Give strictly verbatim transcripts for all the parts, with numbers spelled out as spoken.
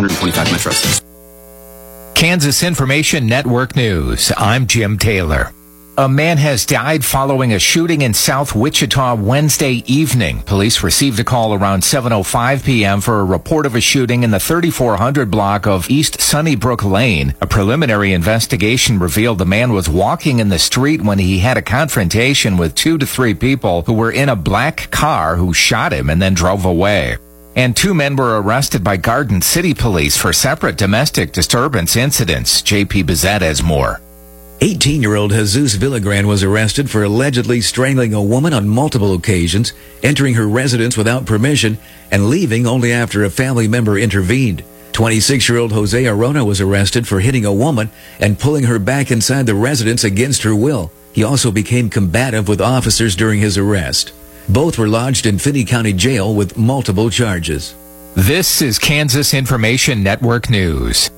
hundred twenty-five metros. Kansas Information Network News. I'm Jim Taylor. A man has died following a shooting in South Wichita Wednesday evening. Police received a call around seven oh five p.m. for a report of a shooting in the thirty-four hundred block of East Sunnybrook Lane. A preliminary investigation revealed the man was walking in the street when he had a confrontation with two to three people who were in a black car who shot him and then drove away. And two men were arrested by Garden City Police for separate domestic disturbance incidents. J P Bizet has more. eighteen-year-old Jesus Villagran was arrested for allegedly strangling a woman on multiple occasions, entering her residence without permission, and leaving only after a family member intervened. twenty-six-year-old Jose Arona was arrested for hitting a woman and pulling her back inside the residence against her will. He also became combative with officers during his arrest. Both were lodged in Finney County Jail with multiple charges. This is Kansas Information Network News.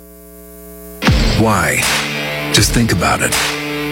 Why? Just think about it.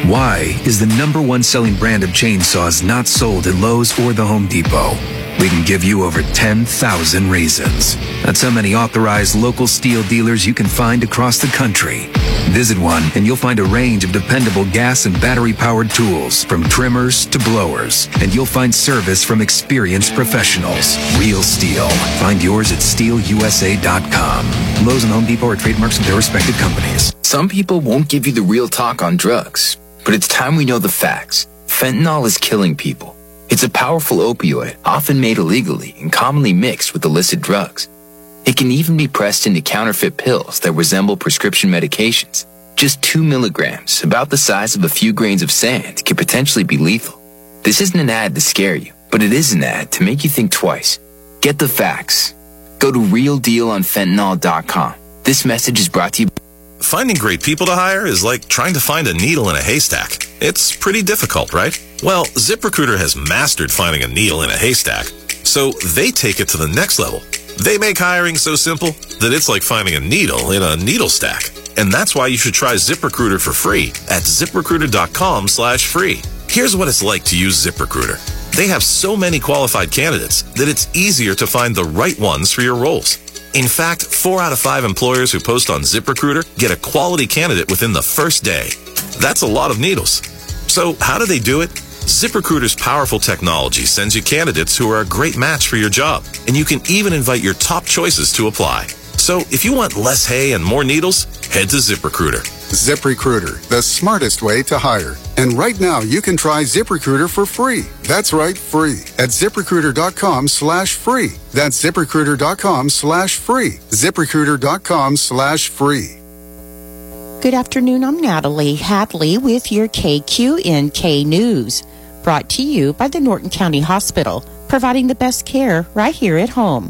Why is the number one selling brand of chainsaws not sold at Lowe's or the Home Depot? We can give you over ten thousand reasons. That's how many authorized local steel dealers you can find across the country. Visit one and you'll find a range of dependable gas and battery-powered tools, from trimmers to blowers. And you'll find service from experienced professionals. Real Steel. Find yours at steel u s a dot com. Lowe's and Home Depot are trademarks of their respective companies. Some people won't give you the real talk on drugs, but it's time we know the facts. Fentanyl is killing people. It's a powerful opioid, often made illegally and commonly mixed with illicit drugs. It can even be pressed into counterfeit pills that resemble prescription medications. Just two milligrams, about the size of a few grains of sand, can potentially be lethal. This isn't an ad to scare you, but it is an ad to make you think twice. Get the facts. Go to real deal on fentanyl dot com. This message is brought to you. Finding great people to hire is like trying to find a needle in a haystack. It's pretty difficult, right? Well, ZipRecruiter has mastered finding a needle in a haystack, so they take it to the next level. They make hiring so simple that it's like finding a needle in a needle stack. And that's why you should try ZipRecruiter for free at ziprecruiter dot com slash free. Here's what it's like to use ZipRecruiter. They have so many qualified candidates that it's easier to find the right ones for your roles. In fact, four out of five employers who post on ZipRecruiter get a quality candidate within the first day. That's a lot of needles. So how do they do it? ZipRecruiter's powerful technology sends you candidates who are a great match for your job, and you can even invite your top choices to apply. So if you want less hay and more needles, head to ZipRecruiter. ZipRecruiter, the smartest way to hire. And right now, you can try ZipRecruiter for free. That's right, free. At ziprecruiter dot com slash free. That's ziprecruiter dot com slash free. ziprecruiter dot com slash free. Good afternoon, I'm Natalie Hadley with your K Q N K News. Brought to you by the Norton County Hospital, providing the best care right here at home.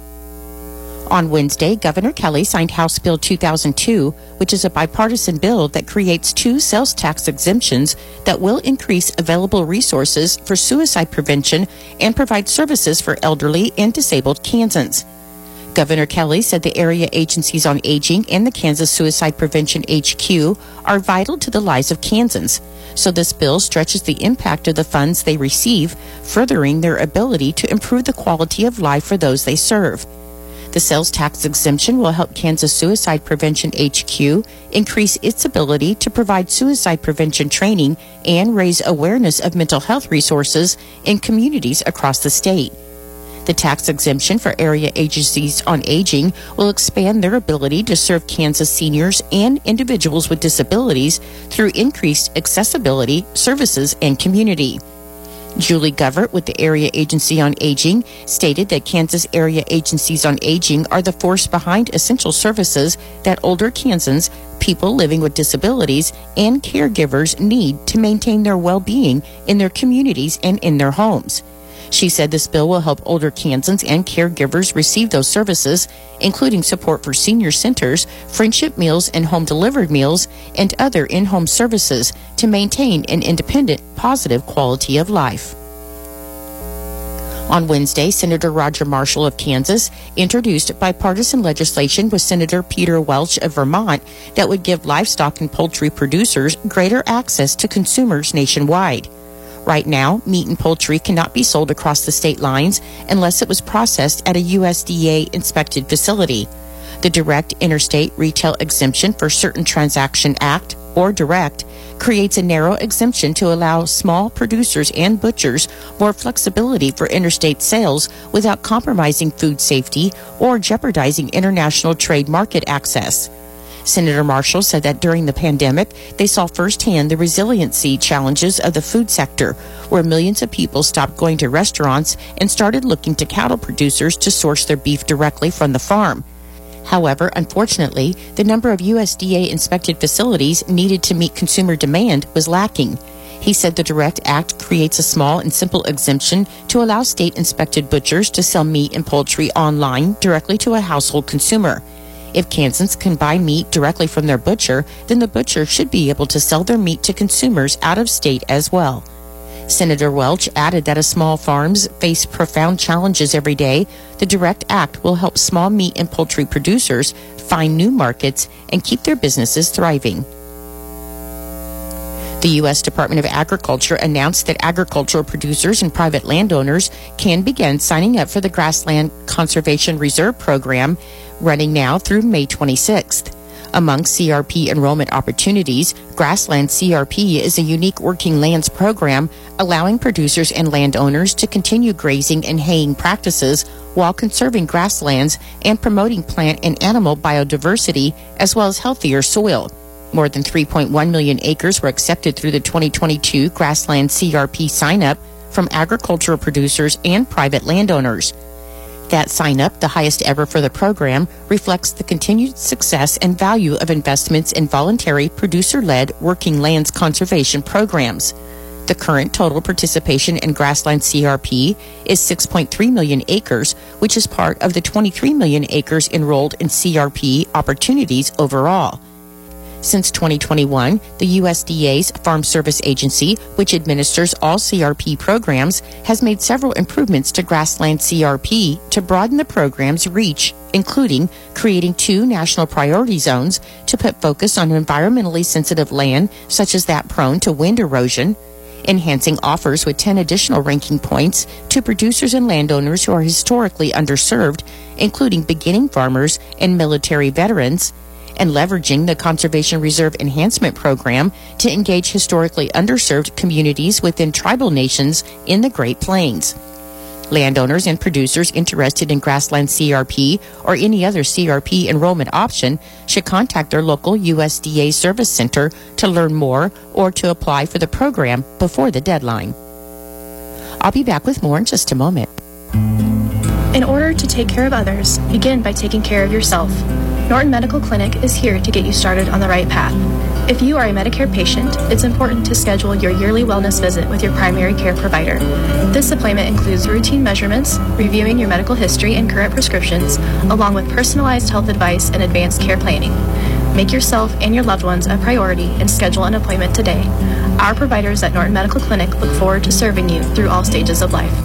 On Wednesday, Governor Kelly signed House Bill two thousand two, which is a bipartisan bill that creates two sales tax exemptions that will increase available resources for suicide prevention and provide services for elderly and disabled Kansans. Governor Kelly said the area agencies on aging and the Kansas Suicide Prevention H Q are vital to the lives of Kansans, so this bill stretches the impact of the funds they receive, furthering their ability to improve the quality of life for those they serve. The sales tax exemption will help Kansas Suicide Prevention H Q increase its ability to provide suicide prevention training and raise awareness of mental health resources in communities across the state. The tax exemption for area agencies on aging will expand their ability to serve Kansas seniors and individuals with disabilities through increased accessibility, services, and community. Julie Govert with the Area Agency on Aging stated that Kansas Area Agencies on Aging are the force behind essential services that older Kansans, people living with disabilities, and caregivers need to maintain their well-being in their communities and in their homes. She said this bill will help older Kansans and caregivers receive those services, including support for senior centers, friendship meals and home-delivered meals, and other in-home services to maintain an independent, positive quality of life. On Wednesday, Senator Roger Marshall of Kansas introduced bipartisan legislation with Senator Peter Welch of Vermont that would give livestock and poultry producers greater access to consumers nationwide. Right now, meat and poultry cannot be sold across the state lines unless it was processed at a U S D A-inspected facility. The Direct Interstate Retail Exemption for Certain Transaction Act, or DIRECT, creates a narrow exemption to allow small producers and butchers more flexibility for interstate sales without compromising food safety or jeopardizing international trade market access. Senator Marshall said that during the pandemic, they saw firsthand the resiliency challenges of the food sector, where millions of people stopped going to restaurants and started looking to cattle producers to source their beef directly from the farm. However, unfortunately, the number of U S D A-inspected facilities needed to meet consumer demand was lacking. He said the DIRECT Act creates a small and simple exemption to allow state-inspected butchers to sell meat and poultry online directly to a household consumer. If Kansans can buy meat directly from their butcher, then the butcher should be able to sell their meat to consumers out of state as well. Senator Welch added that as small farms face profound challenges every day, the DIRECT Act will help small meat and poultry producers find new markets and keep their businesses thriving. The U S Department of Agriculture announced that agricultural producers and private landowners can begin signing up for the Grassland Conservation Reserve Program, running now through May twenty-sixth. Among C R P enrollment opportunities, Grassland C R P is a unique working lands program allowing producers and landowners to continue grazing and haying practices while conserving grasslands and promoting plant and animal biodiversity as well as healthier soil. More than three point one million acres were accepted through the twenty twenty-two Grassland C R P sign-up from agricultural producers and private landowners. That sign-up, the highest ever for the program, reflects the continued success and value of investments in voluntary producer-led working lands conservation programs. The current total participation in Grassland C R P is six point three million acres, which is part of the twenty-three million acres enrolled in C R P opportunities overall. Since twenty twenty-one, the U S D A's Farm Service Agency, which administers all C R P programs, has made several improvements to Grassland C R P to broaden the program's reach, including creating two national priority zones to put focus on environmentally sensitive land, such as that prone to wind erosion, enhancing offers with ten additional ranking points to producers and landowners who are historically underserved, including beginning farmers and military veterans, and leveraging the Conservation Reserve Enhancement Program to engage historically underserved communities within tribal nations in the Great Plains. Landowners and producers interested in Grassland C R P or any other C R P enrollment option should contact their local U S D A service center to learn more or to apply for the program before the deadline. I'll be back with more in just a moment. In order to take care of others, begin by taking care of yourself. Norton Medical Clinic is here to get you started on the right path. If you are a Medicare patient, it's important to schedule your yearly wellness visit with your primary care provider. This appointment includes routine measurements, reviewing your medical history and current prescriptions, along with personalized health advice and advanced care planning. Make yourself and your loved ones a priority and schedule an appointment today. Our providers at Norton Medical Clinic look forward to serving you through all stages of life.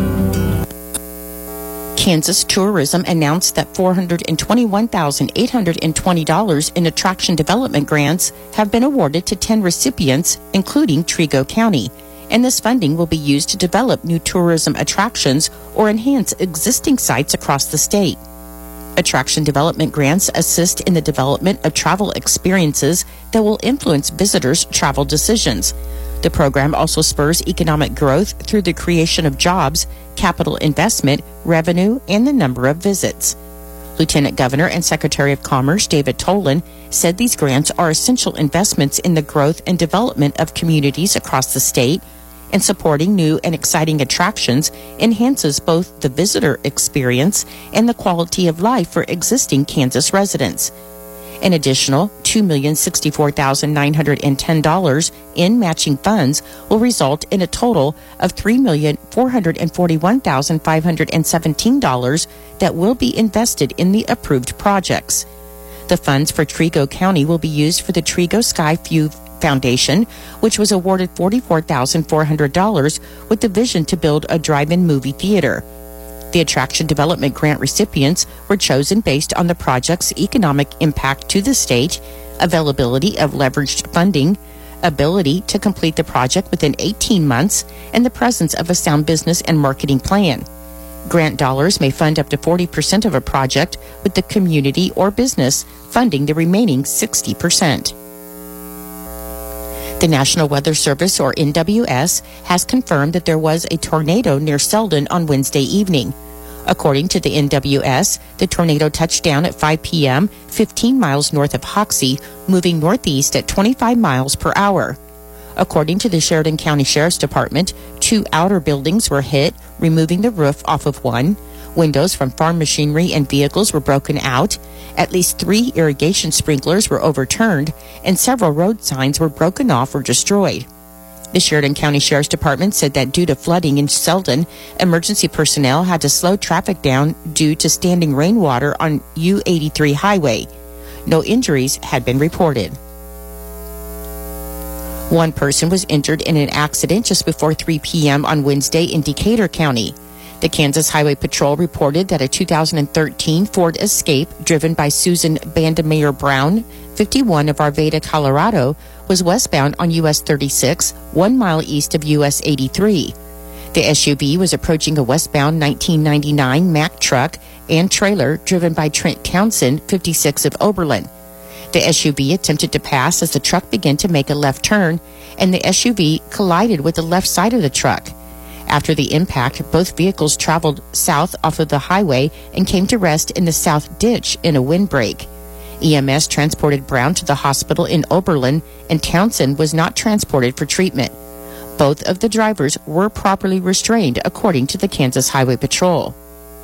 Kansas Tourism announced that four hundred twenty-one thousand eight hundred twenty dollars in attraction development grants have been awarded to ten recipients, including Trego County, and this funding will be used to develop new tourism attractions or enhance existing sites across the state. Attraction development grants assist in the development of travel experiences that will influence visitors' travel decisions. The program also spurs economic growth through the creation of jobs, capital investment, revenue, and the number of visits. Lieutenant Governor and Secretary of Commerce David Tolan said these grants are essential investments in the growth and development of communities across the state, and supporting new and exciting attractions enhances both the visitor experience and the quality of life for existing Kansas residents. An additional two million sixty-four thousand nine hundred ten dollars in matching funds will result in a total of three million four hundred forty-one thousand five hundred seventeen dollars that will be invested in the approved projects. The funds for Trego County will be used for the Trego Sky View Foundation, which was awarded forty-four thousand four hundred dollars with the vision to build a drive-in movie theater. The attraction development grant recipients were chosen based on the project's economic impact to the state, availability of leveraged funding, ability to complete the project within eighteen months, and the presence of a sound business and marketing plan. Grant dollars may fund up to forty percent of a project, with the community or business funding the remaining sixty percent. The National Weather Service, or N W S, has confirmed that there was a tornado near Selden on Wednesday evening. According to the N W S, the tornado touched down at five p.m., fifteen miles north of Hoxie, moving northeast at twenty-five miles per hour. According to the Sheridan County Sheriff's Department, two outer buildings were hit, removing the roof off of one. Windows from farm machinery and vehicles were broken out. At least three irrigation sprinklers were overturned, and several road signs were broken off or destroyed. The Sheridan County Sheriff's Department said that due to flooding in Selden, emergency personnel had to slow traffic down due to standing rainwater on U eighty-three highway. No injuries had been reported. One person was injured in an accident just before three p.m. on Wednesday in Decatur County. The Kansas Highway Patrol reported that a two thousand thirteen Ford Escape driven by Susan Bandemeyer Brown, fifty-one, of Arvada, Colorado, was westbound on U S thirty-six, one mile east of U S eighty-three. The S U V was approaching a westbound nineteen ninety-nine Mack truck and trailer driven by Trent Townsend, fifty-six, of Oberlin. The S U V attempted to pass as the truck began to make a left turn, and the S U V collided with the left side of the truck. After the impact, both vehicles traveled south off of the highway and came to rest in the south ditch in a windbreak. E M S transported Brown to the hospital in Oberlin, and Townsend was not transported for treatment. Both of the drivers were properly restrained, according to the Kansas Highway Patrol.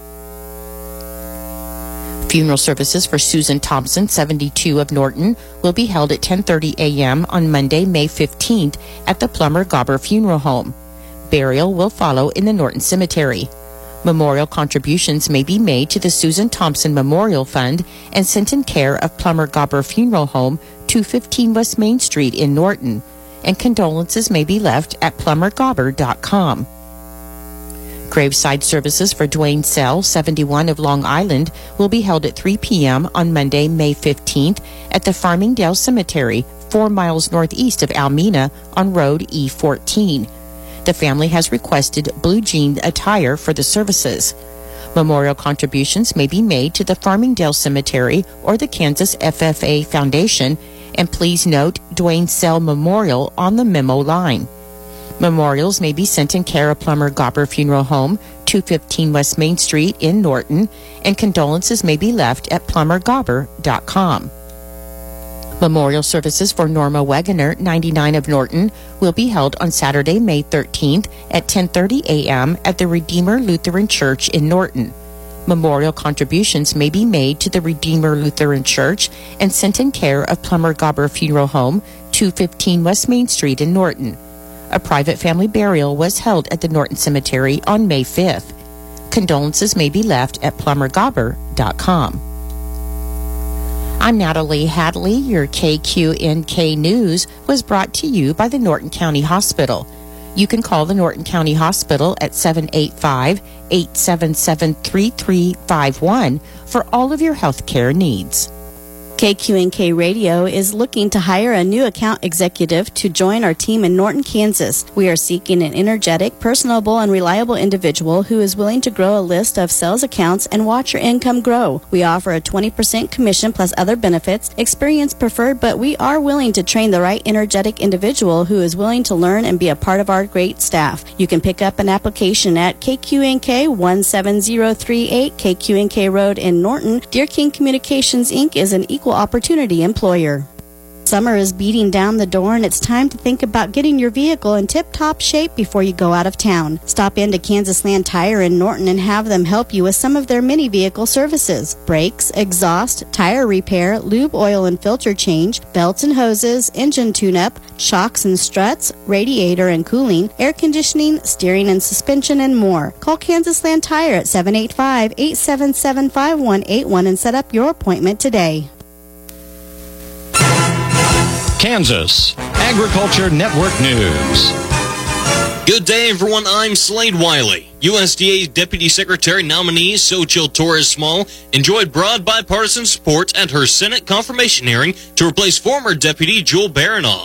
Funeral services for Susan Thompson, seventy-two, of Norton, will be held at ten thirty a.m. on Monday, May fifteenth, at the Plummer Gobber Funeral Home. Burial will follow in the Norton Cemetery. Memorial contributions may be made to the Susan Thompson Memorial Fund and sent in care of Plummer Gobber Funeral Home, two fifteen West Main Street in Norton, and condolences may be left at plumber gobber dot com. Graveside services for Dwayne Sell, seventy-one, of Long Island, will be held at three p.m. on Monday, May fifteenth, at the Farmingdale Cemetery, four miles northeast of Almena on Road E fourteen. The family has requested blue jean attire for the services. Memorial contributions may be made to the Farmingdale Cemetery or the Kansas F F A Foundation, and please note Dwayne Sell Memorial on the memo line. Memorials may be sent in care of Plummer Gobber Funeral Home, two fifteen West Main Street in Norton, and condolences may be left at plumber gobber dot com. Memorial services for Norma Wegener, ninety-nine, of Norton, will be held on Saturday, May thirteenth at ten thirty a.m. at the Redeemer Lutheran Church in Norton. Memorial contributions may be made to the Redeemer Lutheran Church and sent in care of Plummer Gobber Funeral Home, two fifteen West Main Street in Norton. A private family burial was held at the Norton Cemetery on May fifth. Condolences may be left at plumber gobber dot com. I'm Natalie Hadley. Your K Q N K News was brought to you by the Norton County Hospital. You can call the Norton County Hospital at seven eight five, eight seven seven, three three five one for all of your health care needs. K Q N K Radio is looking to hire a new account executive to join our team in Norton, Kansas. We are seeking an energetic, personable, and reliable individual who is willing to grow a list of sales accounts and watch your income grow. We offer a twenty percent commission plus other benefits, experience preferred, but we are willing to train the right energetic individual who is willing to learn and be a part of our great staff. You can pick up an application at K Q N K one seven zero three eight K Q N K Road in Norton. Deer King Communications, Incorporated is an equal opportunity employer. Summer is beating down the door, and it's time to think about getting your vehicle in tip-top shape before you go out of town. Stop into Kansas Land Tire in Norton and have them help you with some of their many vehicle services: brakes, exhaust, tire repair, lube, oil and filter change, belts and hoses, engine tune-up, shocks and struts, radiator and cooling, air conditioning, steering and suspension, and more. Call Kansas Land Tire at seven eight five, eight seven seven, five one eight one and set up your appointment today. Kansas Agriculture Network News. Good day, everyone. I'm Slade Wiley. U S D A Deputy Secretary nominee Xochitl Torres Small enjoyed broad bipartisan support at her Senate confirmation hearing to replace former Deputy Jewel Baranoff.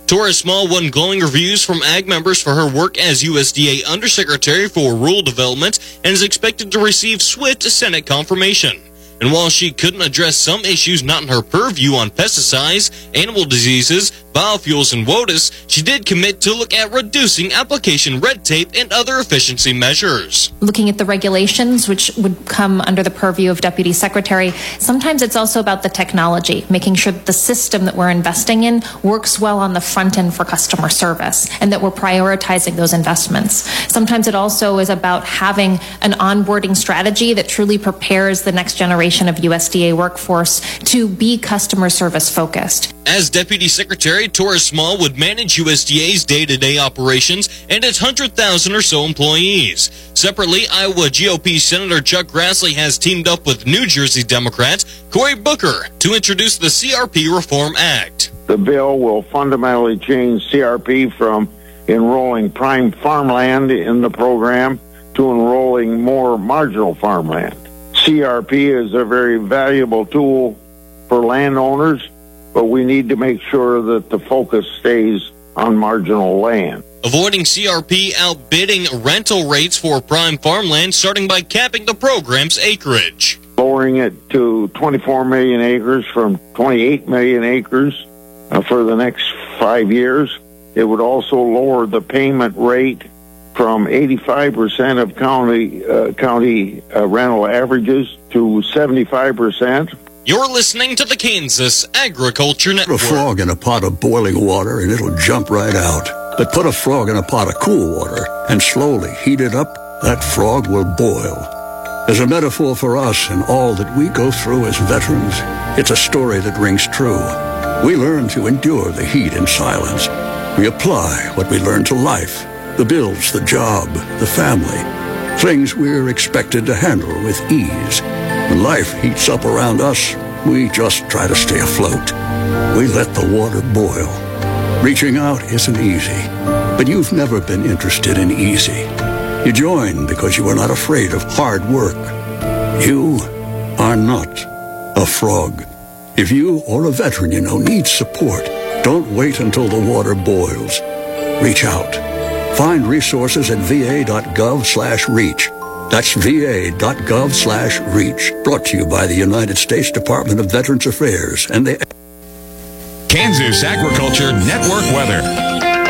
Torres Small won glowing reviews from ag members for her work as U S D A Undersecretary for Rural Development and is expected to receive swift Senate confirmation. And while she couldn't address some issues not in her purview on pesticides, animal diseases, biofuels, and WOTUS, she did commit to look at reducing application red tape and other efficiency measures. Looking at the regulations, which would come under the purview of Deputy Secretary, sometimes it's also about the technology, making sure that the system that we're investing in works well on the front end for customer service and that we're prioritizing those investments. Sometimes it also is about having an onboarding strategy that truly prepares the next generation of U S D A workforce to be customer service focused. As Deputy Secretary, Torres Small would manage U S D A's day-to-day operations and its one hundred thousand or so employees. Separately, Iowa G O P Senator Chuck Grassley has teamed up with New Jersey Democrat Cory Booker to introduce the C R P Reform Act. The bill will fundamentally change C R P from enrolling prime farmland in the program to enrolling more marginal farmland. C R P is a very valuable tool for landowners, but we need to make sure that the focus stays on marginal land. Avoiding C R P outbidding rental rates for prime farmland, starting by capping the program's acreage. Lowering it to twenty-four million acres from twenty-eight million acres uh, for the next five years. It would also lower the payment rate from eighty-five percent of county uh, county uh, rental averages to seventy-five percent. You're listening to the Kansas Agriculture Network. Put a frog in a pot of boiling water and it'll jump right out. But put a frog in a pot of cool water and slowly heat it up, that frog will boil. As a metaphor for us and all that we go through as veterans, it's a story that rings true. We learn to endure the heat in silence. We apply what we learn to life. The bills, the job, the family. Things we're expected to handle with ease. When life heats up around us, we just try to stay afloat. We let the water boil. Reaching out isn't easy, but you've never been interested in easy. You join because you are not afraid of hard work. You are not a frog. If you or a veteran you know needs support, don't wait until the water boils. Reach out. Find resources at va.gov slash reach. That's va.gov slash reach. Brought to you by the United States Department of Veterans Affairs and the Kansas Agriculture Network weather.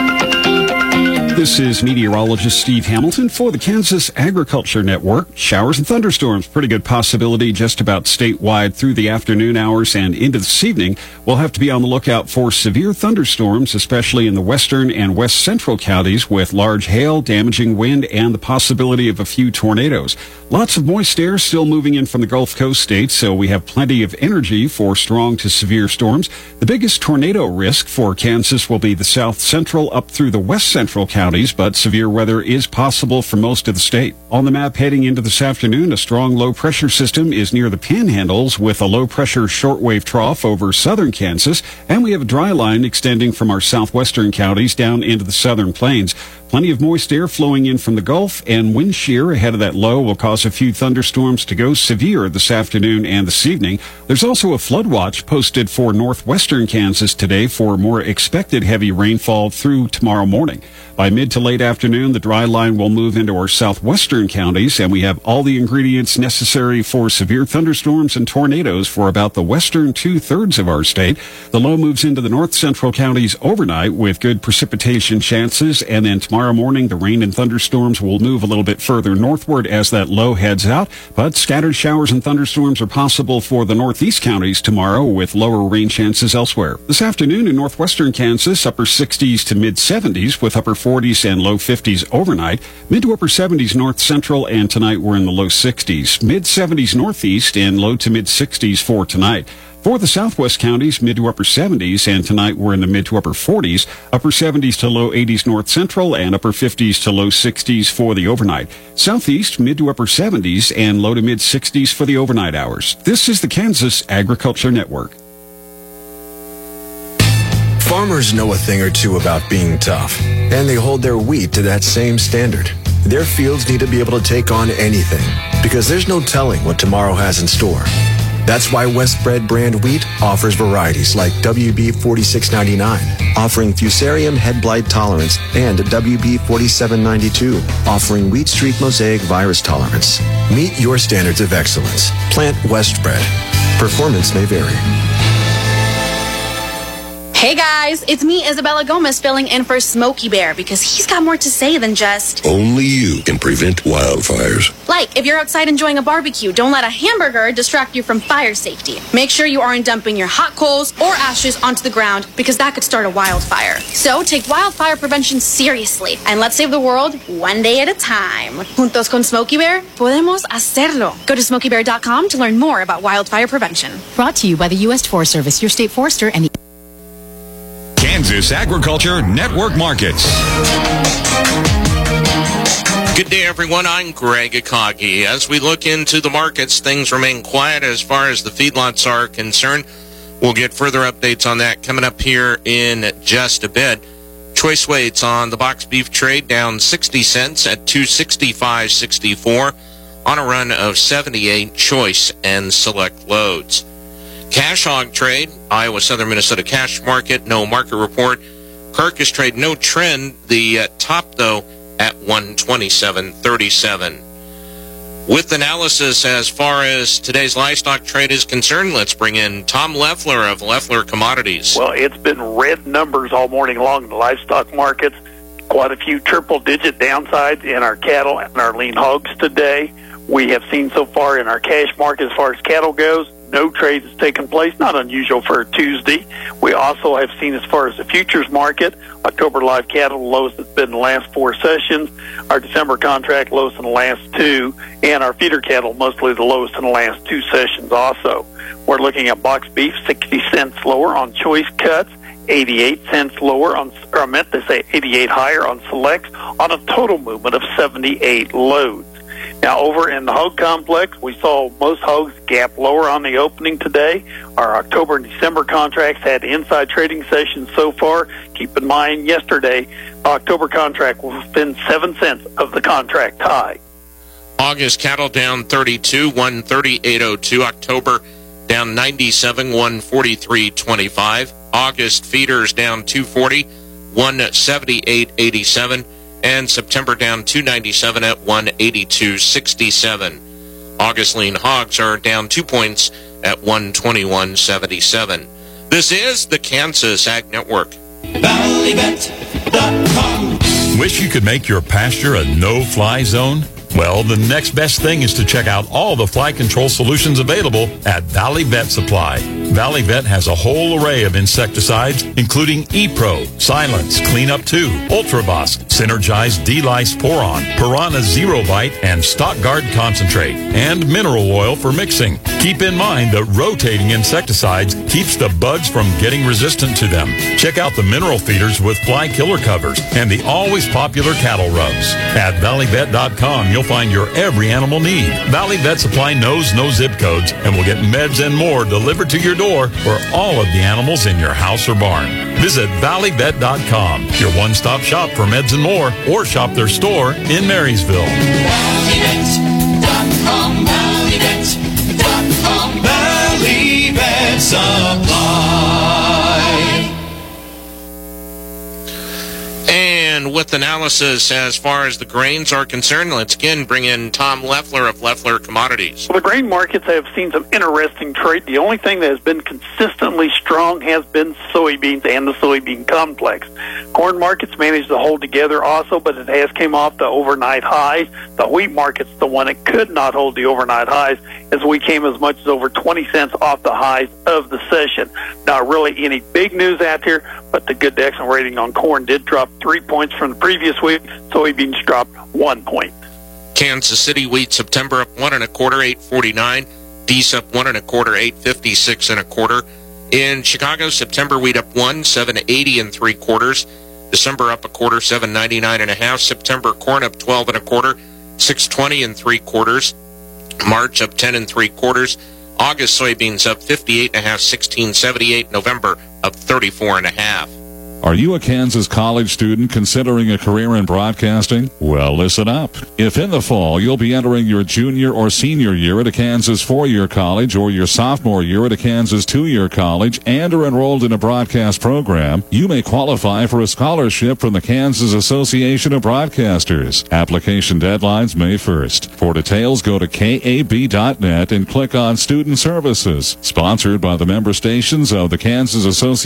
This is meteorologist Steve Hamilton for the Kansas Agriculture Network. Showers and thunderstorms, pretty good possibility just about statewide through the afternoon hours and into this evening. We'll have to be on the lookout for severe thunderstorms, especially in the western and west central counties with large hail, damaging wind, and the possibility of a few tornadoes. Lots of moist air still moving in from the Gulf Coast states, so we have plenty of energy for strong to severe storms. The biggest tornado risk for Kansas will be the south central up through the west central counties. But severe weather is possible for most of the state. On the map heading into this afternoon, a strong low-pressure system is near the panhandles with a low-pressure shortwave trough over southern Kansas, and we have a dry line extending from our southwestern counties down into the southern plains. Plenty of moist air flowing in from the Gulf, and wind shear ahead of that low will cause a few thunderstorms to go severe this afternoon and this evening. There's also a flood watch posted for northwestern Kansas today for more expected heavy rainfall through tomorrow morning. By mid to late afternoon, the dry line will move into our southwestern counties, and we have all the ingredients necessary for severe thunderstorms and tornadoes for about the western two-thirds of our state. The low moves into the north central counties overnight with good precipitation chances, and then tomorrow morning, the rain and thunderstorms will move a little bit further northward as that low heads out, but scattered showers and thunderstorms are possible for the northeast counties tomorrow with lower rain chances elsewhere. This afternoon in northwestern Kansas, upper sixties to mid seventies with upper forties and low fifties overnight, mid to upper seventies north central, and tonight we're in the low sixties, mid seventies northeast and low to mid sixties for tonight. For the southwest counties, mid to upper seventies, and tonight we're in the mid to upper forties, upper seventies to low eighties north central, and upper fifties to low sixties for the overnight. Southeast, mid to upper seventies, and low to mid sixties for the overnight hours. This is the Kansas Agriculture Network. Farmers know a thing or two about being tough, and they hold their wheat to that same standard. Their fields need to be able to take on anything, because there's no telling what tomorrow has in store. That's why Westbred brand wheat offers varieties like W B forty-six ninety-nine, offering Fusarium head blight tolerance, and W B forty-seven ninety-two, offering wheat streak mosaic virus tolerance. Meet your standards of excellence. Plant Westbred. Performance may vary. Hey guys, it's me, Isabella Gomez, filling in for Smokey Bear because he's got more to say than just... Only you can prevent wildfires. Like, if you're outside enjoying a barbecue, don't let a hamburger distract you from fire safety. Make sure you aren't dumping your hot coals or ashes onto the ground because that could start a wildfire. So take wildfire prevention seriously and let's save the world one day at a time. Juntos con Smokey Bear, podemos hacerlo. Go to smokey bear dot com to learn more about wildfire prevention. Brought to you by the U S Forest Service, your state forester, and... Kansas Agriculture Network Markets. Good day, everyone. I'm Greg Akagi. As we look into the markets, things remain quiet as far as the feedlots are concerned. We'll get further updates on that coming up here in just a bit. Choice weights on the box beef trade down sixty cents at two sixty-five sixty-four on a run of seventy-eight choice and select loads. Cash hog trade, Iowa Southern Minnesota cash market, no market report. Carcass trade, no trend. The uh, top, though, at one twenty-seven thirty-seven. With analysis as far as today's livestock trade is concerned, let's bring in Tom Leffler of Leffler Commodities. Well, it's been red numbers all morning long in the livestock markets. Quite a few triple-digit downsides in our cattle and our lean hogs today. We have seen so far in our cash market as far as cattle goes, no trade has taken place, not unusual for a Tuesday. We also have seen as far as the futures market, October live cattle, the lowest it's been in the last four sessions, our December contract lowest in the last two, and our feeder cattle mostly the lowest in the last two sessions also. We're looking at box beef, sixty cents lower on choice cuts, eighty-eight cents lower on, or I meant to say eighty-eight higher on selects on a total movement of seventy-eight loads. Now, over in the hog complex, we saw most hogs gap lower on the opening today. Our October and December contracts had inside trading sessions so far. Keep in mind, yesterday, the October contract was within seven cents of the contract high. August cattle down thirty-two, one thirty-eight oh two. October down ninety-seven, one forty-three twenty-five. August feeders down two forty, one seventy-eight eighty-seven. And September down two ninety-seven at one eighty-two sixty-seven. August lean hogs are down two points at one twenty-one seventy-seven. This is the Kansas Ag Network. Valley Bet dot com. Wish you could make your pasture a no-fly zone? Well, the next best thing is to check out all the fly control solutions available at Valley Vet Supply. Valley Vet has a whole array of insecticides, including E-Pro, Silence, Cleanup two, Ultravox, Synergize D-Lice Poron, Piranha Zero Bite, and Stockguard Concentrate, and mineral oil for mixing. Keep in mind that rotating insecticides keeps the bugs from getting resistant to them. Check out the mineral feeders with fly killer covers and the always popular cattle rubs. At Valley Vet dot com, you'll find your every animal need. Valley Vet Supply knows no zip codes and will get meds and more delivered to your door for all of the animals in your house or barn. Visit Valley Vet dot com, your one-stop shop for meds and more, or shop their store in Marysville. Valley Vet dot com, Valley Vet dot com, Valley Vet Supply. And with analysis as far as the grains are concerned, let's again bring in Tom Leffler of Leffler Commodities. Well, the grain markets have seen some interesting trade. The only thing that has been consistently strong has been soybeans and the soybean complex. Corn markets managed to hold together also, but it has came off the overnight highs. The wheat market's the one that could not hold the overnight highs, as we came as much as over twenty cents off the highs of the session. Not really any big news out here, but the good Dexon rating on corn did drop three points from the previous week. Soybeans dropped one point. Kansas City wheat September up one and a quarter, eight forty-nine. Dees up one and a quarter, eight fifty-six and a quarter. In Chicago, September wheat up one, seven eighty and three quarters. December up a quarter, seven ninety-nine and a half. September corn up twelve and a quarter, six twenty and three quarters. March up ten and three quarters. August soybeans up fifty-eight and a half, sixteen seventy-eight. November up thirty-four and a half. Are you a Kansas college student considering a career in broadcasting? Well, listen up. If in the fall you'll be entering your junior or senior year at a Kansas four-year college or your sophomore year at a Kansas two-year college and are enrolled in a broadcast program, you may qualify for a scholarship from the Kansas Association of Broadcasters. Application deadline's May first. For details, go to K A B dot net and click on Student Services. Sponsored by the member stations of the Kansas Association